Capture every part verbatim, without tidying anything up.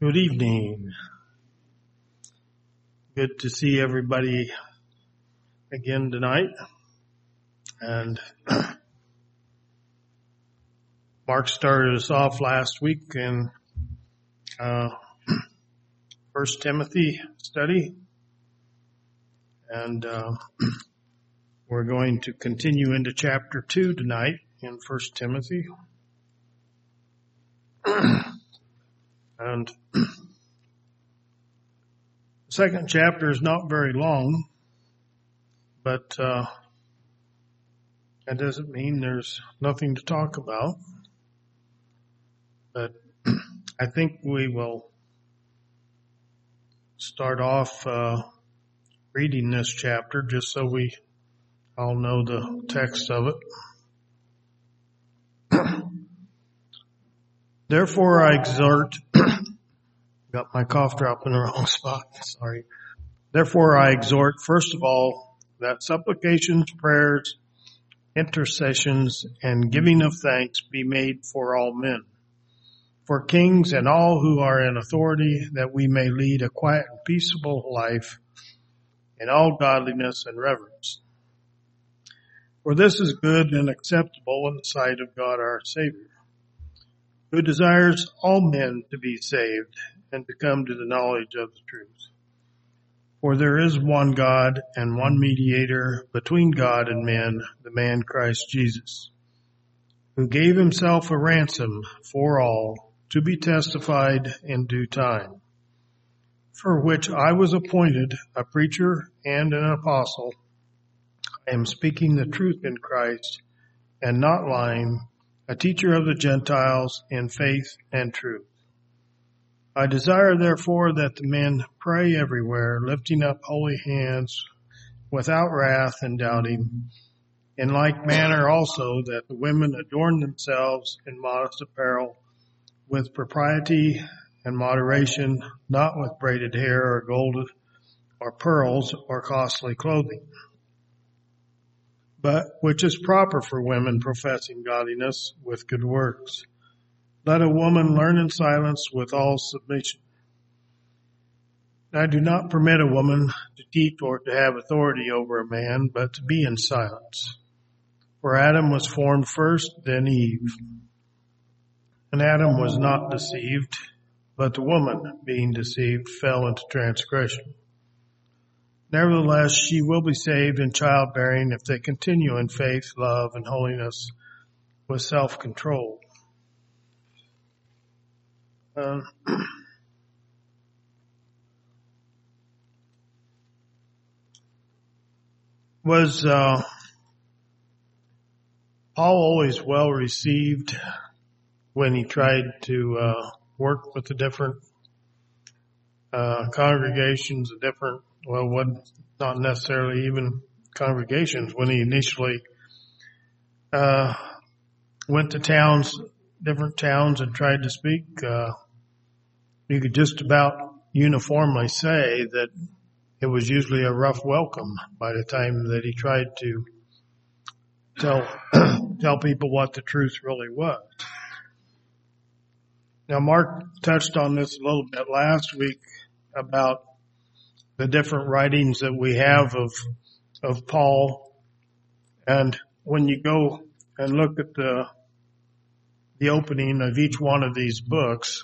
Good evening. Good to see everybody again tonight. And Mark started us off last week in uh, First Timothy study. And uh, we're going to continue into chapter two tonight in First Timothy. And the second chapter is not very long, but uh, that doesn't mean there's nothing to talk about. But I think we will start off uh, reading this chapter just so we all know the text of it. Therefore I exhort, got my cough drop in the wrong spot, sorry. Therefore I exhort, first of all, that supplications, prayers, intercessions, and giving of thanks be made for all men, for kings and all who are in authority, that we may lead a quiet and peaceable life in all godliness and reverence. For this is good and acceptable in the sight of God our Savior, who desires all men to be saved and to come to the knowledge of the truth. For there is one God and one mediator between God and men, the man Christ Jesus, who gave himself a ransom for all, to be testified in due time, for which I was appointed a preacher and an apostle. I am speaking the truth in Christ and not lying, a teacher of the Gentiles in faith and truth. I desire, therefore, that the men pray everywhere, lifting up holy hands without wrath and doubting. In like manner also that the women adorn themselves in modest apparel, with propriety and moderation, not with braided hair or gold or pearls or costly clothing, but which is proper for women professing godliness with good works. Let a woman learn in silence with all submission. I do not permit a woman to teach or to have authority over a man, but to be in silence. For Adam was formed first, then Eve. And Adam was not deceived, but the woman, being deceived, fell into transgression. Nevertheless, she will be saved in childbearing if they continue in faith, love, and holiness with self-control. Um, was uh, Paul always well received when he tried to uh, work with the different uh, congregations, the different, well, what, not necessarily even congregations, when he initially uh, went to towns, different towns and tried to speak, uh, you could just about uniformly say that it was usually a rough welcome by the time that he tried to tell, tell people what the truth really was. Now, Mark touched on this a little bit last week about the different writings that we have of of Paul. And when you go and look at the the opening of each one of these books,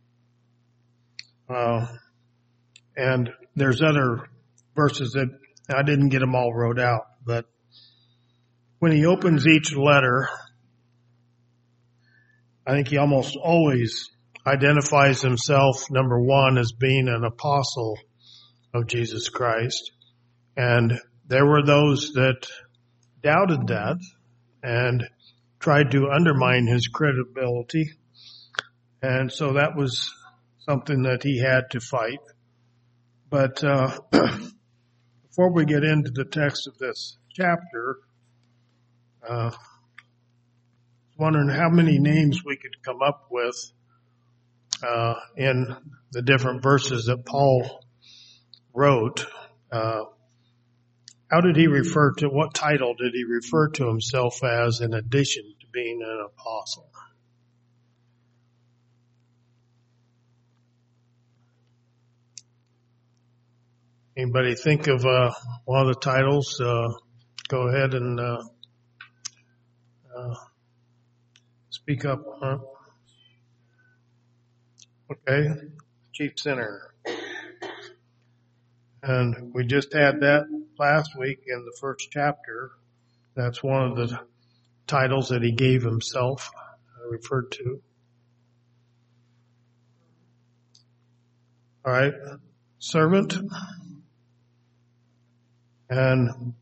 uh, and there's other verses that I didn't get them all wrote out, but when he opens each letter, I think he almost always identifies himself, number one, as being an apostle of Jesus Christ. And there were those that doubted that and tried to undermine his credibility. And so that was something that he had to fight. But uh, before we get into the text of this chapter, uh, wondering how many names we could come up with uh, in the different verses that Paul wrote. Uh, how did he refer to, what title did he refer to himself as in addition to being an apostle? Anybody think of uh, one of the titles? Uh, go ahead and uh, uh, speak up. Huh? Okay, Chief Sinner. And we just had that last week in the first chapter. That's one of the titles that he gave himself, uh, referred to. All right, servant. And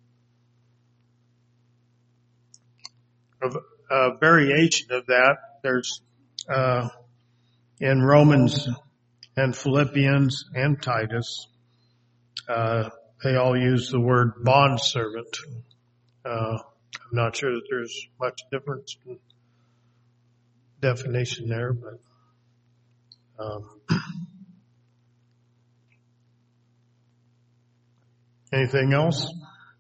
a, a variation of that, there's uh, in Romans and Philippians and Titus, uh, they all use the word bondservant. Uh, I'm not sure that there's much difference in definition there, but um, anything else?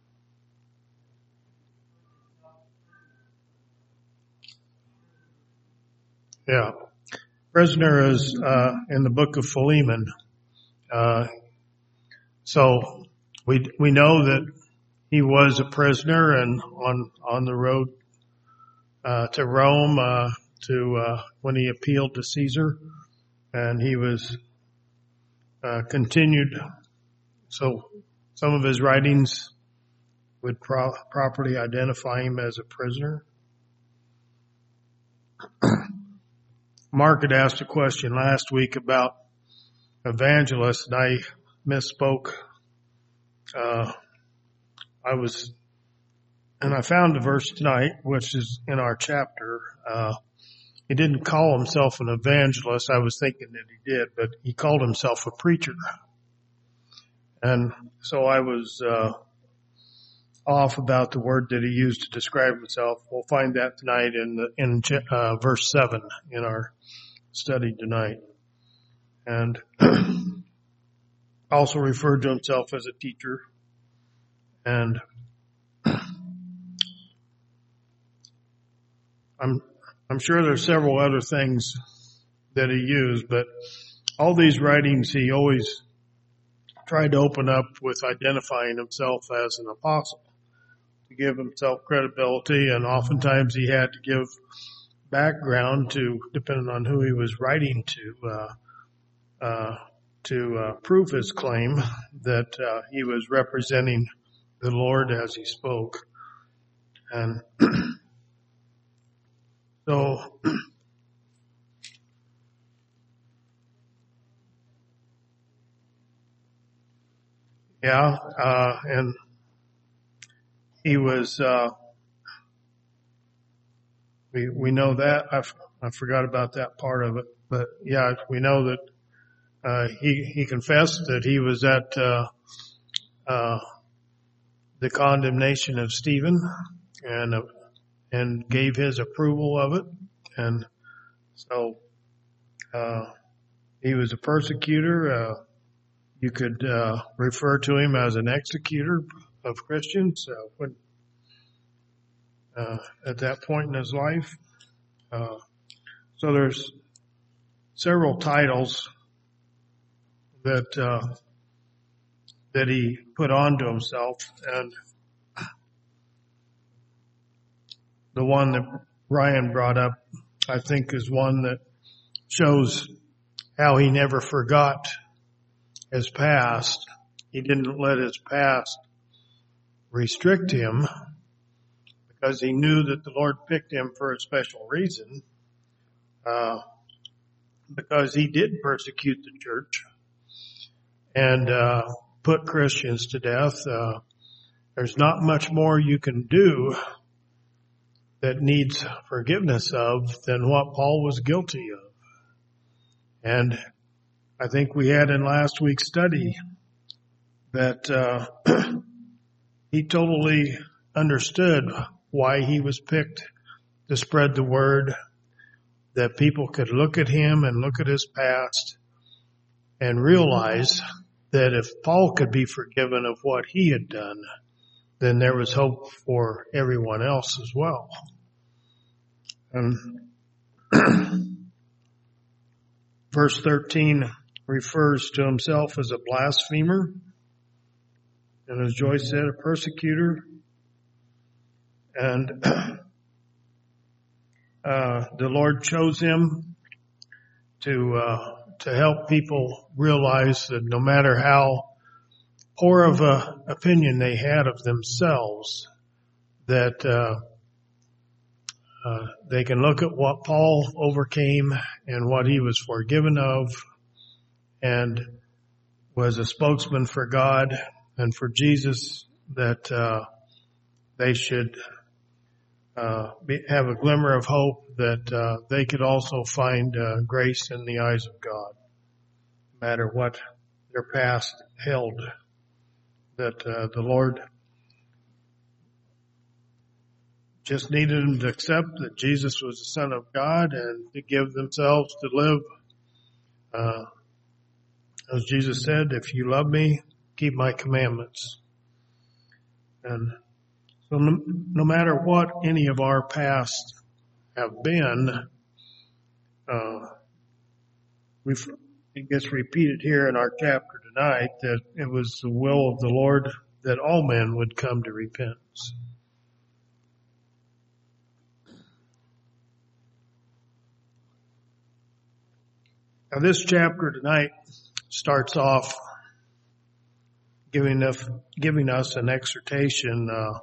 Yeah. Prisoner is uh, in the book of Philemon. Uh, so we we know that he was a prisoner and on on the road uh, to Rome uh, to uh, when he appealed to Caesar, and he was uh, continued. So some of his writings would pro- properly identify him as a prisoner. Mark had asked a question last week about evangelists, and I misspoke. Uh, I was, and I found the verse tonight, which is in our chapter. Uh, he didn't call himself an evangelist. I was thinking that he did, but he called himself a preacher. And so I was uh, off about the word that he used to describe himself. We'll find that tonight in the, in uh, verse seven in our study tonight. And also referred to himself as a teacher. And I'm I'm sure there's several other things that he used, but all these writings he always tried to open up with identifying himself as an apostle to give himself credibility, and oftentimes he had to give background to, depending on who he was writing to, uh, uh, to uh, prove his claim that uh, he was representing the Lord as he spoke. And so yeah, uh, and he was, uh, we, we know that. I, f- I forgot about that part of it, but yeah, we know that, uh, he, he confessed that he was at, uh, uh, the condemnation of Stephen and, uh, and gave his approval of it. And so, uh, he was a persecutor. Uh, you could, uh, refer to him as an executor of Christians, uh, when, uh, at that point in his life. Uh, so there's several titles that, uh, that he put onto himself, and the one that Ryan brought up, I think, is one that shows how he never forgot his past. He didn't let his past restrict him because he knew that the Lord picked him for a special reason, uh, because he did persecute the church and uh, put Christians to death. Uh, there's not much more you can do that needs forgiveness of than what Paul was guilty of. And I think we had in last week's study that uh, he totally understood why he was picked to spread the word, that people could look at him and look at his past and realize that if Paul could be forgiven of what he had done, then there was hope for everyone else as well. And verse thirteen refers to himself as a blasphemer. And as Joyce said, a persecutor. And uh, the Lord chose him to uh, to help people realize that no matter how poor of a opinion they had of themselves, that uh, uh, they can look at what Paul overcame and what he was forgiven of, and was a spokesman for God and for Jesus, that uh, they should uh, be, have a glimmer of hope that uh, they could also find uh, grace in the eyes of God, no matter what their past held, that uh, the Lord just needed them to accept that Jesus was the Son of God and to give themselves to live. Uh, as Jesus said, if you love me, keep my commandments. And so no, no matter what any of our past have been, uh, we've, it gets repeated here in our chapter tonight that it was the will of the Lord that all men would come to repentance. Now this chapter tonight starts off giving us, giving us an exhortation uh,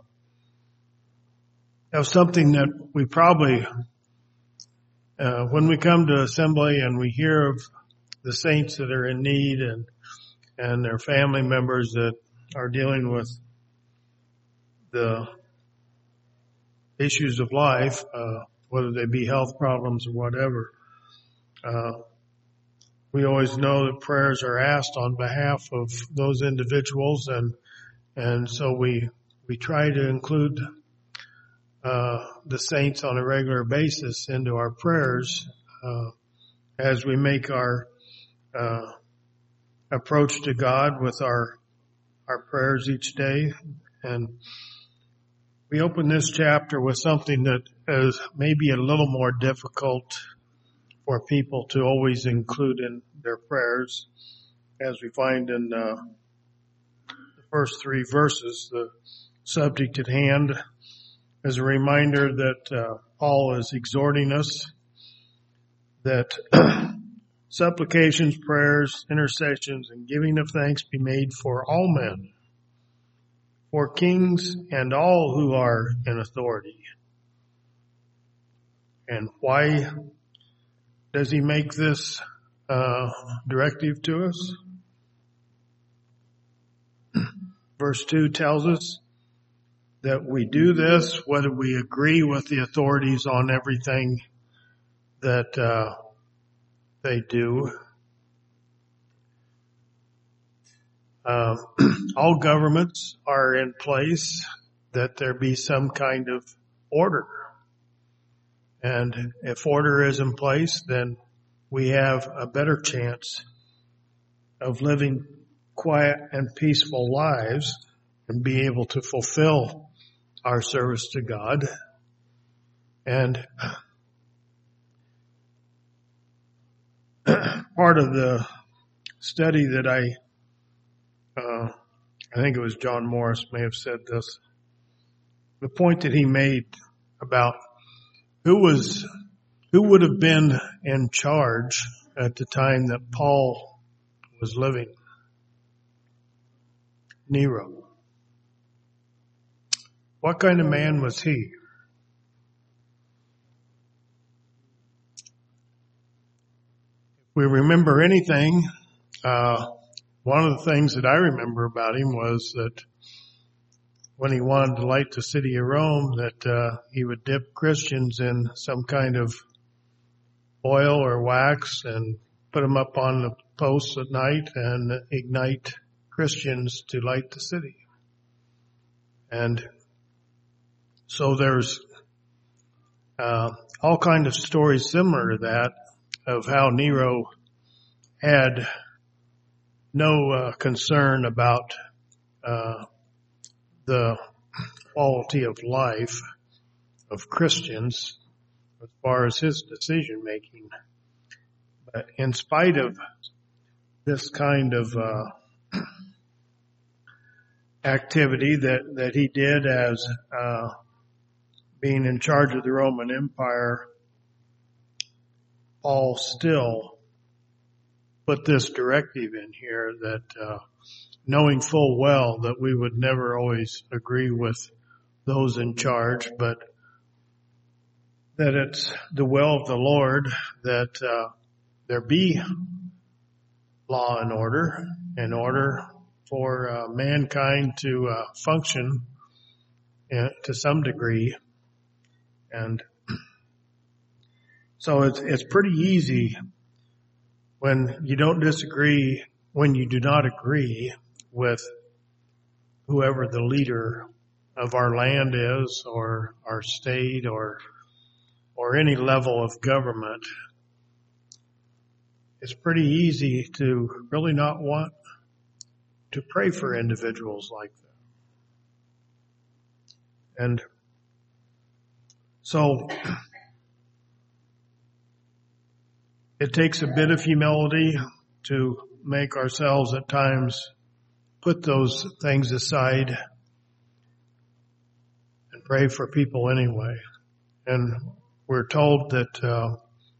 of something that we probably, uh, when we come to assembly and we hear of the saints that are in need and and their family members that are dealing with the issues of life, uh, whether they be health problems or whatever, uh, we always know that prayers are asked on behalf of those individuals, and and so we we try to include uh, the saints on a regular basis into our prayers uh, as we make our uh, approach to God with our our prayers each day. And we open this chapter with something that is maybe a little more difficult for people to always include in their prayers, as we find in uh, the first three verses. The subject at hand is a reminder that uh, Paul is exhorting us that supplications, prayers, intercessions, and giving of thanks be made for all men, for kings and all who are in authority. And why does he make this uh, directive to us? Verse two tells us that we do this whether we agree with the authorities on everything that uh, they do. Uh, all governments are in place, that there be some kind of order. And if order is in place, then we have a better chance of living quiet and peaceful lives and be able to fulfill our service to God. And part of the study that I, uh, I think it was John Morris may have said this, the point that he made about who was, who would have been in charge at the time that Paul was living? Nero. What kind of man was he? If we remember anything, uh, one of the things that I remember about him was that when he wanted to light the city of Rome, that uh, he would dip Christians in some kind of oil or wax and put them up on the posts at night and ignite Christians to light the city. And so there's uh, all kinds of stories similar to that of how Nero had no uh, concern about uh, the quality of life of Christians as far as his decision making. But in spite of this kind of uh, activity that, that he did as uh, being in charge of the Roman Empire, Paul still put this directive in here that uh, knowing full well that we would never always agree with those in charge, but that it's the will of the Lord that uh, there be law and order in order for uh, mankind to uh, function uh, to some degree. And so it's it's pretty easy when you don't disagree, when you do not agree with whoever the leader of our land is, or our state, or or any level of government. It's pretty easy to really not want to pray for individuals like that. And so it takes a bit of humility to make ourselves at times put those things aside and pray for people anyway. And we're told that uh,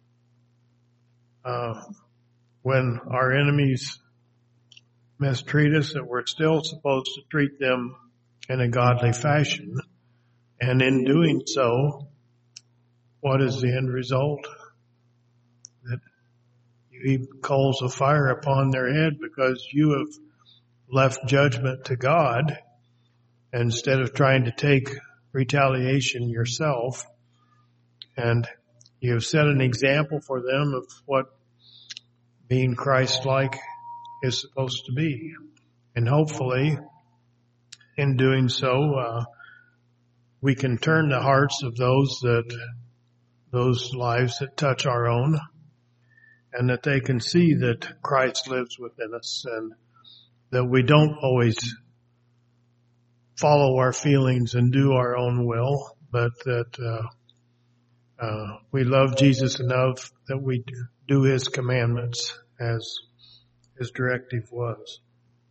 uh, when our enemies mistreat us, that we're still supposed to treat them in a godly fashion. And in doing so, what is the end result? That you heap coals of fire upon their head because you have left judgment to God instead of trying to take retaliation yourself. And you have set an example for them of what being Christ-like is supposed to be. And hopefully, in doing so, uh, we can turn the hearts of those that, those lives that touch our own, and that they can see that Christ lives within us, and that we don't always follow our feelings and do our own will, but that uh, uh, we love Jesus enough that we do his commandments as his directive was.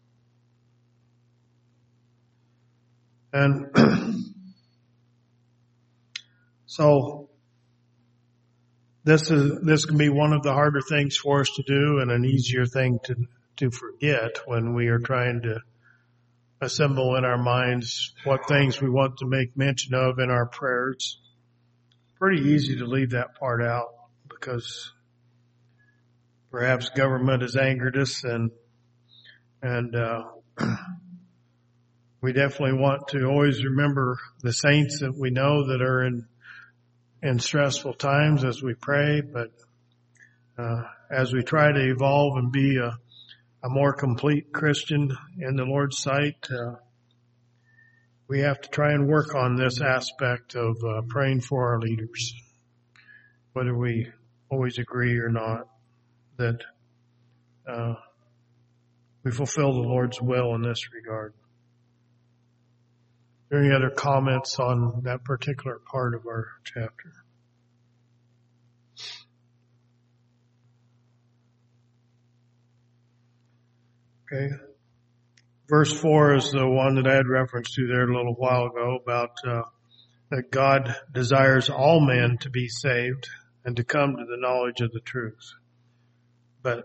And so this is this can be one of the harder things for us to do, and an easier thing to to forget when we are trying to assemble in our minds what things we want to make mention of in our prayers. Pretty easy to leave that part out because perhaps government has angered us, and and uh, we definitely want to always remember the saints that we know that are in in stressful times as we pray. But uh, as we try to evolve and be a, a more complete Christian in the Lord's sight, uh, we have to try and work on this aspect of uh, praying for our leaders, whether we always agree or not, that uh, we fulfill the Lord's will in this regard. Are there any other comments on that particular part of our chapter? Okay. Verse four is the one that I had reference to there a little while ago about uh, that God desires all men to be saved and to come to the knowledge of the truth. But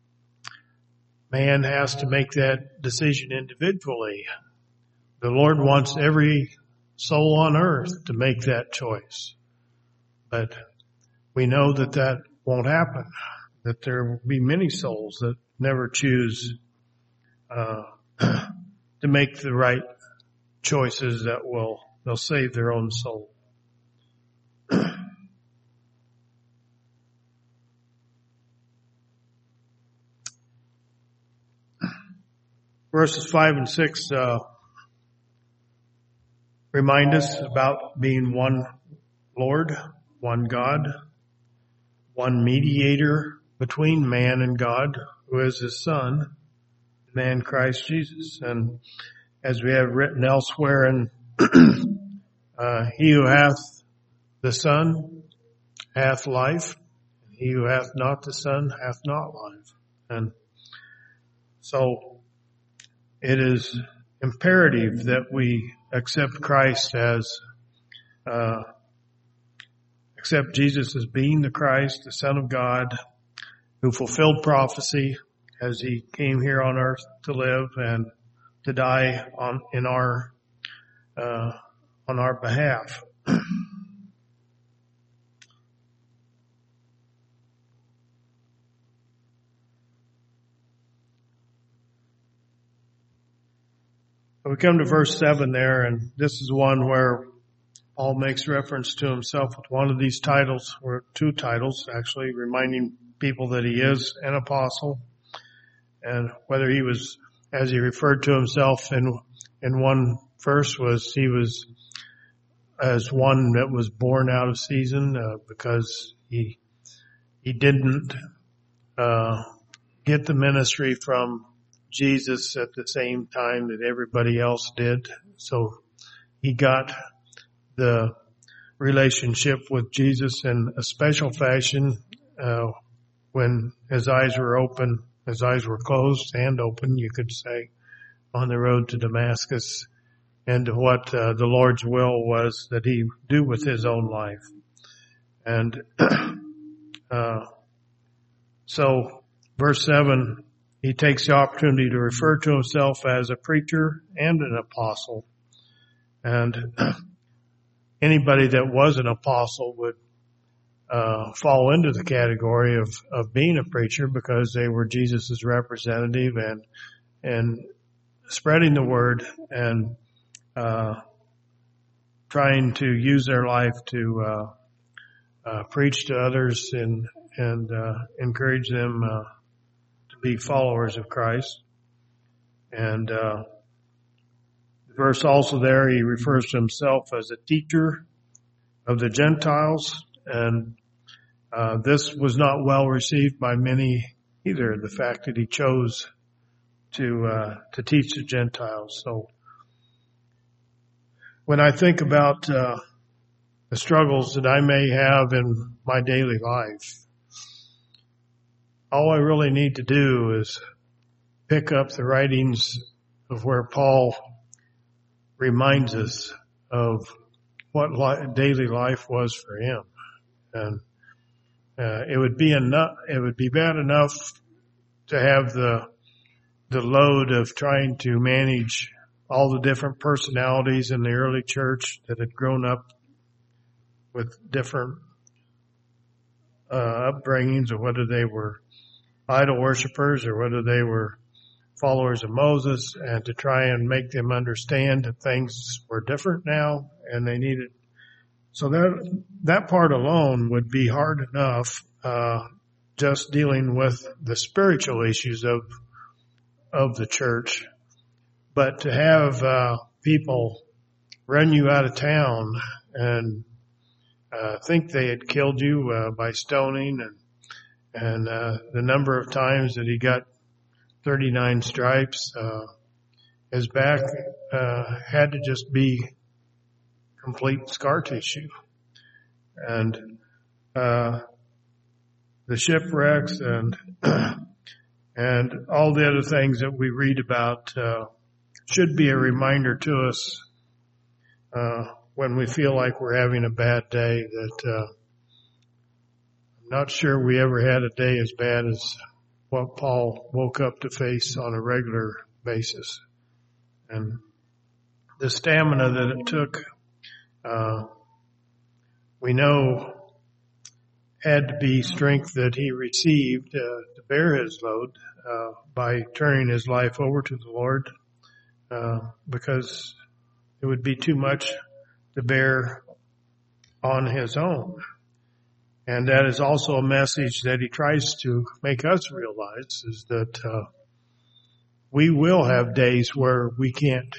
man has to make that decision individually. The Lord wants every soul on earth to make that choice. But we know that that won't happen, that there will be many souls that never choose uh, to make the right choices that will, they'll save their own soul. Verses five and six uh, remind us about being one Lord, one God, one mediator between man and God, who is his Son, man Christ Jesus. And as we have written elsewhere, in uh, he who hath the Son hath life, and he who hath not the Son hath not life. And so it is imperative that we accept Christ as, uh, accept Jesus as being the Christ, the Son of God, who fulfilled prophecy as he came here on earth to live and to die on, in our, uh, on our behalf. We come to verse seven there, and this is one where Paul makes reference to himself with one of these titles, or two titles actually, reminding people that he is an apostle, and whether he was, as he referred to himself in in one verse, was he was as one that was born out of season, uh, because he he didn't uh get the ministry from Jesus at the same time that everybody else did. So he got the relationship with Jesus in a special fashion, uh, when his eyes were open, his eyes were closed and open, you could say, on the road to Damascus, and to what uh, the Lord's will was that he do with his own life. And uh, so verse seven, he takes the opportunity to refer to himself as a preacher and an apostle. And anybody that was an apostle would uh fall into the category of of being a preacher, because they were Jesus's representative and and spreading the word and uh trying to use their life to uh, uh preach to others and and uh encourage them uh to be followers of Christ. And uh the verse also there, he refers to himself as a teacher of the Gentiles, and uh this was not well received by many either, the fact that he chose to uh to teach the Gentiles. So when I think about uh the struggles that I may have in my daily life, all I really need to do is pick up the writings of where Paul reminds us of what li- daily life was for him. And uh, it would be enough, it would be bad enough to have the the load of trying to manage all the different personalities in the early church that had grown up with different uh upbringings, or whether they were idol worshipers or whether they were followers of Moses, and to try and make them understand that things were different now and they needed. So that, that part alone would be hard enough, uh, just dealing with the spiritual issues of, of the church. But to have, uh, people run you out of town and, uh, think they had killed you, uh, by stoning, and, and, uh, the number of times that he got thirty-nine stripes, uh, his back, uh, had to just be complete scar tissue. And, uh, the shipwrecks and, and all the other things that we read about, uh, should be a reminder to us, uh, when we feel like we're having a bad day, that, uh, I'm not sure we ever had a day as bad as what Paul woke up to face on a regular basis. And the stamina that it took, uh, we know had to be strength that he received, uh, to bear his load, uh, by turning his life over to the Lord, uh, because it would be too much to bear on his own. And that is also a message that he tries to make us realize, is that uh, we will have days where we can't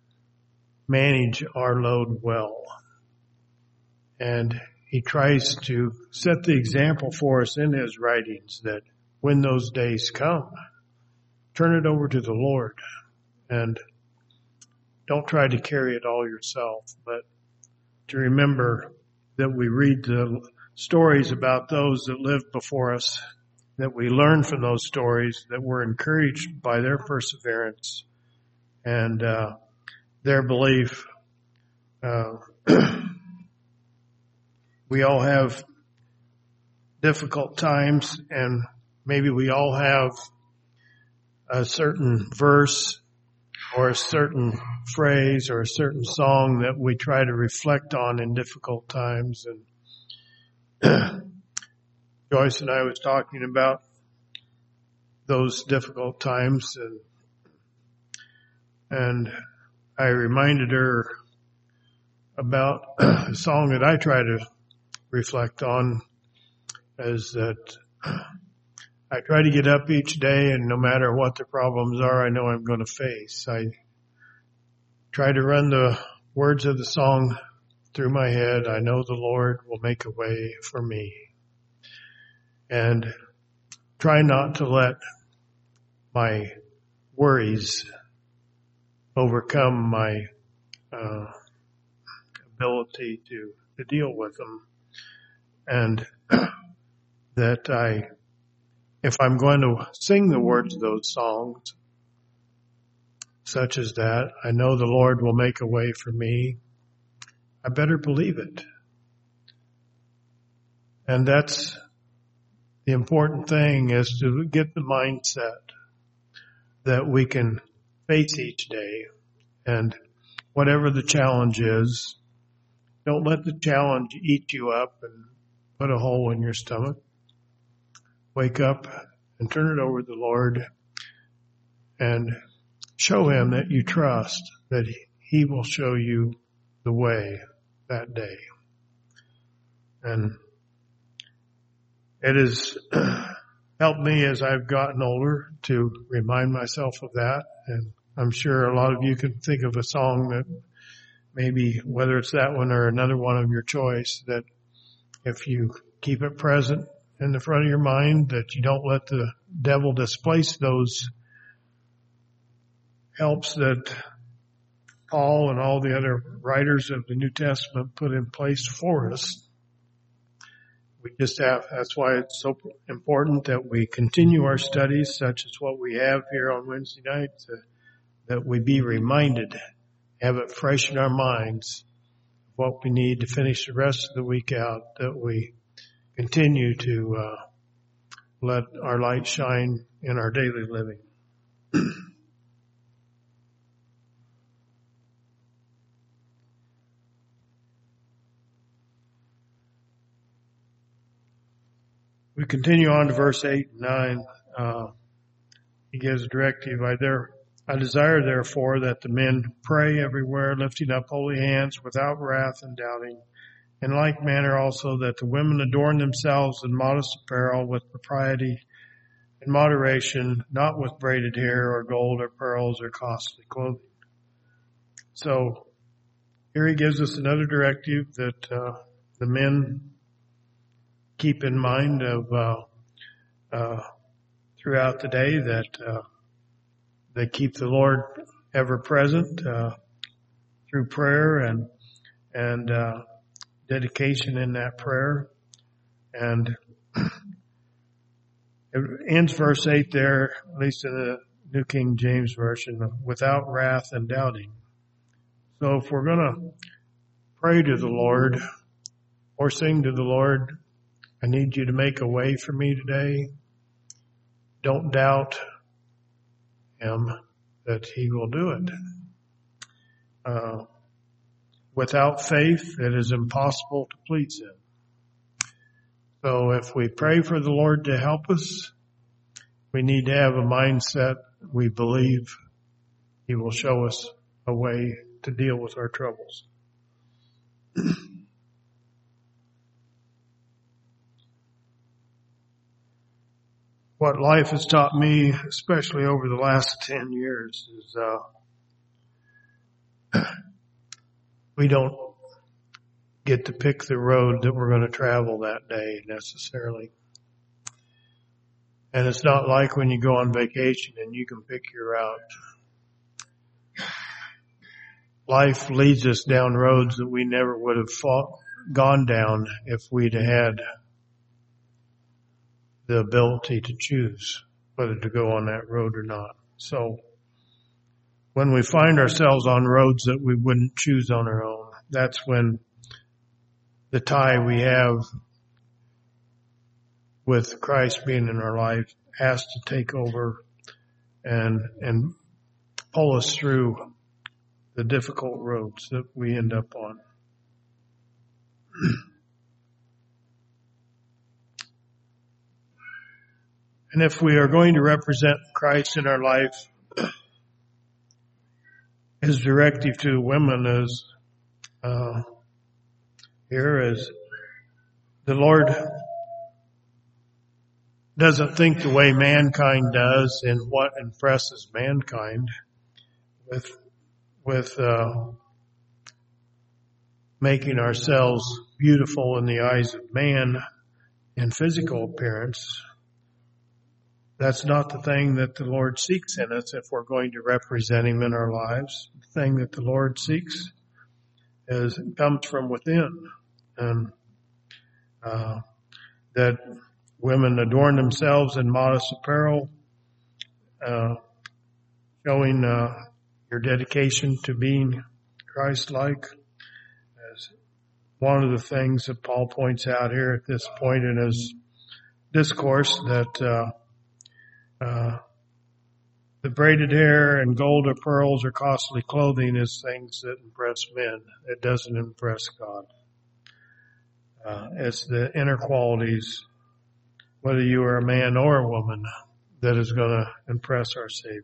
manage our load well. And he tries to set the example for us in his writings that when those days come, turn it over to the Lord and don't try to carry it all yourself, but to remember that we read the stories about those that lived before us, that we learn from those stories, that we're encouraged by their perseverance, and uh, their belief. Uh, we all have difficult times, and maybe we all have a certain verse or a certain phrase or a certain song that we try to reflect on in difficult times. And Joyce and I was talking about those difficult times, and and I reminded her about a song that I try to reflect on, is that I try to get up each day, and no matter what the problems are, I know I'm going to face. I try to run the words of the song through my head. I know the Lord will make a way for me. And try not to let my worries overcome my uh, ability to, to deal with them. And that I, if I'm going to sing the words of those songs, such as that, I know the Lord will make a way for me, I better believe it. And that's the important thing, is to get the mindset that we can face each day. And whatever the challenge is, don't let the challenge eat you up and put a hole in your stomach. Wake up and turn it over to the Lord and show Him that you trust that He will show you the way that day. And it has helped me as I've gotten older to remind myself of that. And I'm sure a lot of you can think of a song that maybe, whether it's that one or another one of your choice, that if you keep it present in the front of your mind, that you don't let the devil displace those helps that Paul and all the other writers of the New Testament put in place for us. We just have, that's why it's so important that we continue our studies, such as what we have here on Wednesday nights, uh, that we be reminded, have it fresh in our minds, what we need to finish the rest of the week out, that we continue to uh, let our light shine in our daily living. We continue on to verse eight and nine. Uh, he gives a directive. I, there, I desire, therefore, that the men pray everywhere, lifting up holy hands without wrath and doubting. In like manner also that the women adorn themselves in modest apparel with propriety and moderation, not with braided hair or gold or pearls or costly clothing. So here he gives us another directive that uh, the men keep in mind of uh, uh, throughout the day, that uh, they keep the Lord ever present uh, through prayer and and uh, dedication in that prayer. And it ends verse eight there, at least in the New King James Version, without wrath and doubting. So if we're going to pray to the Lord or sing to the Lord, I need you to make a way for me today. Don't doubt Him that He will do it. Uh, without faith, it is impossible to please Him. So if we pray for the Lord to help us, we need to have a mindset we believe He will show us a way to deal with our troubles. What life has taught me, especially over the last ten years, is uh, we don't get to pick the road that we're going to travel that day necessarily. And it's not like when you go on vacation and you can pick your route. Life leads us down roads that we never would have fought, gone down if we'd had the ability to choose whether to go on that road or not. So when we find ourselves on roads that we wouldn't choose on our own, that's when the tie we have with Christ being in our life has to take over and and pull us through the difficult roads that we end up on. And if we are going to represent Christ in our life, his directive to women is uh, here is the Lord doesn't think the way mankind does in what impresses mankind with with uh, making ourselves beautiful in the eyes of man in physical appearance. That's not the thing that the Lord seeks in us if we're going to represent him in our lives. The thing that the Lord seeks is comes from within, and uh, that women adorn themselves in modest apparel, uh, showing uh, your dedication to being Christ-like. As one of the things that Paul points out here at this point in his discourse, that uh, uh, the braided hair and gold or pearls or costly clothing is things that impress men. It doesn't impress God. Uh, it's the inner qualities, whether you are a man or a woman, that is going to impress our Savior.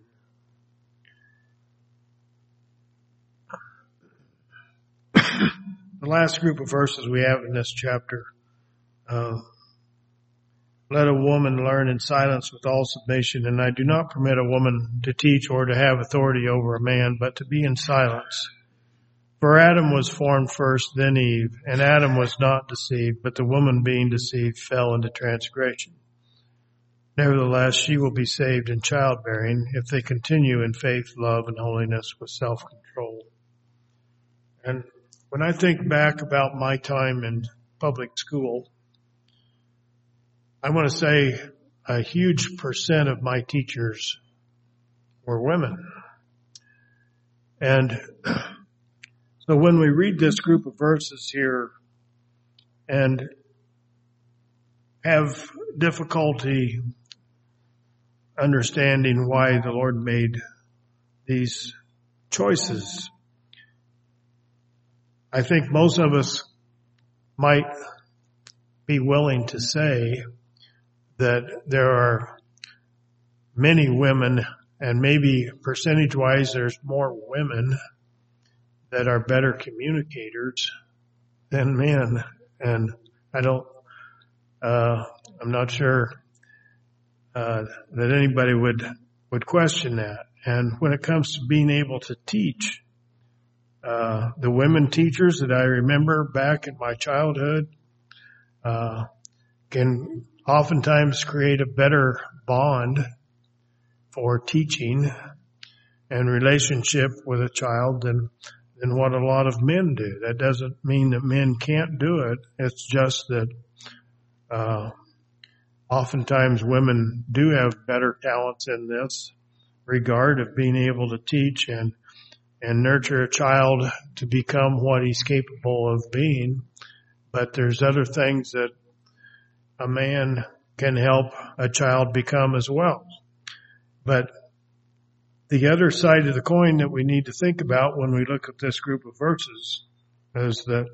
The last group of verses we have in this chapter, uh, let a woman learn in silence with all submission, and I do not permit a woman to teach or to have authority over a man, but to be in silence. For Adam was formed first, then Eve, and Adam was not deceived, but the woman being deceived fell into transgression. Nevertheless, she will be saved in childbearing if they continue in faith, love, and holiness with self-control. And when I think back about my time in public school, I want to say a huge percent of my teachers were women. And so when we read this group of verses here and have difficulty understanding why the Lord made these choices, I think most of us might be willing to say that there are many women, and maybe percentage-wise there's more women that are better communicators than men. And I don't, uh, I'm not sure uh, that anybody would, would question that. And when it comes to being able to teach, Uh, the women teachers that I remember back in my childhood, uh, can oftentimes create a better bond for teaching and relationship with a child than, than what a lot of men do. That doesn't mean that men can't do it. It's just that, uh, oftentimes women do have better talents in this regard of being able to teach and and nurture a child to become what he's capable of being. But there's other things that a man can help a child become as well. But the other side of the coin that we need to think about when we look at this group of verses is that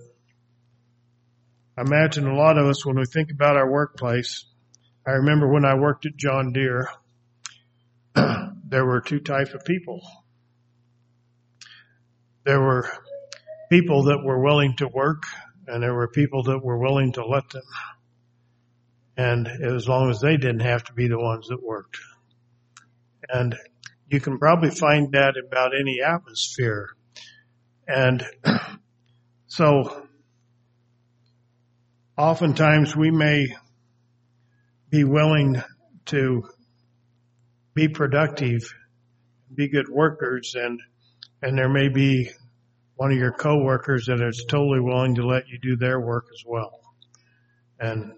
I imagine a lot of us, when we think about our workplace, I remember when I worked at John Deere, there were two types of people. There were people that were willing to work, and there were people that were willing to let them. And as long as they didn't have to be the ones that worked. And you can probably find that about any atmosphere. And so oftentimes we may be willing to be productive, be good workers, and And there may be one of your coworkers that is totally willing to let you do their work as well. And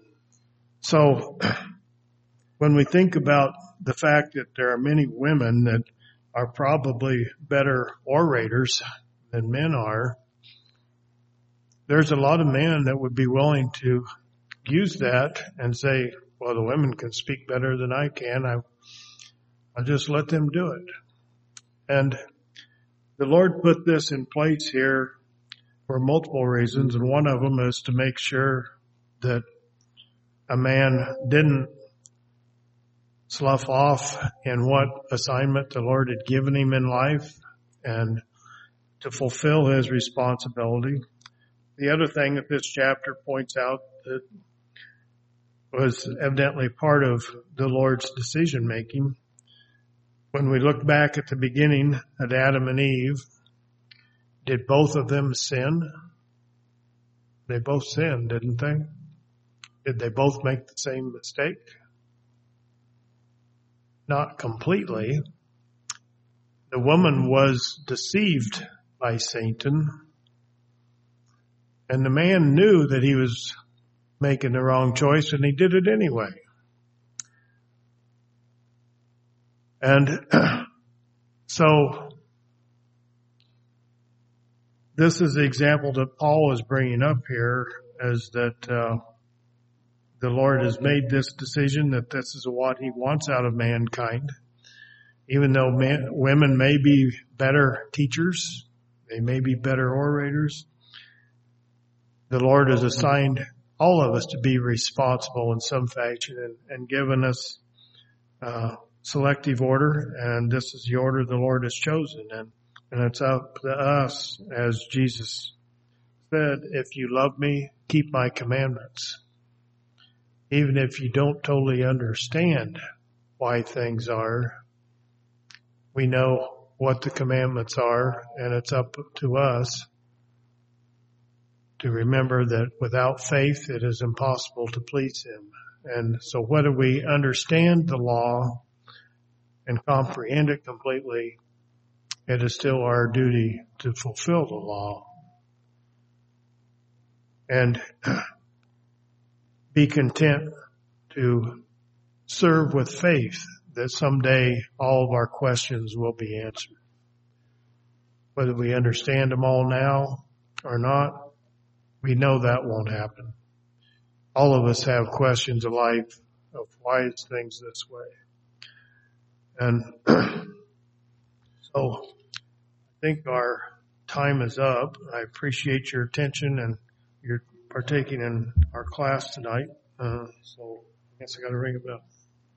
so when we think about the fact that there are many women that are probably better orators than men are. There's a lot of men that would be willing to use that and say, well, the women can speak better than I can. I, I'll just let them do it. And the Lord put this in place here for multiple reasons, and one of them is to make sure that a man didn't slough off in what assignment the Lord had given him in life and to fulfill his responsibility. The other thing that this chapter points out that was evidently part of the Lord's decision making. When we look back at the beginning at Adam and Eve, did both of them sin? They both sinned, didn't they? Did they both make the same mistake? Not completely. The woman was deceived by Satan, and the man knew that he was making the wrong choice, and he did it anyway. And so this is the example that Paul is bringing up here, is that uh, the Lord has made this decision that this is what he wants out of mankind. Even though men, women may be better teachers, they may be better orators, the Lord has assigned all of us to be responsible in some fashion and, and given us uh, selective order, and this is the order the Lord has chosen. And, and it's up to us, as Jesus said, if you love me, keep my commandments. Even if you don't totally understand why things are, we know what the commandments are, and it's up to us to remember that without faith it is impossible to please him. And so whether we understand the law and comprehend it completely, it is still our duty to fulfill the law and be content to serve with faith that someday all of our questions will be answered. Whether we understand them all now or not, we know that won't happen. All of us have questions of life of why is things this way. And so I think our time is up. I appreciate your attention and your partaking in our class tonight. Uh, so I guess I got to ring a bell.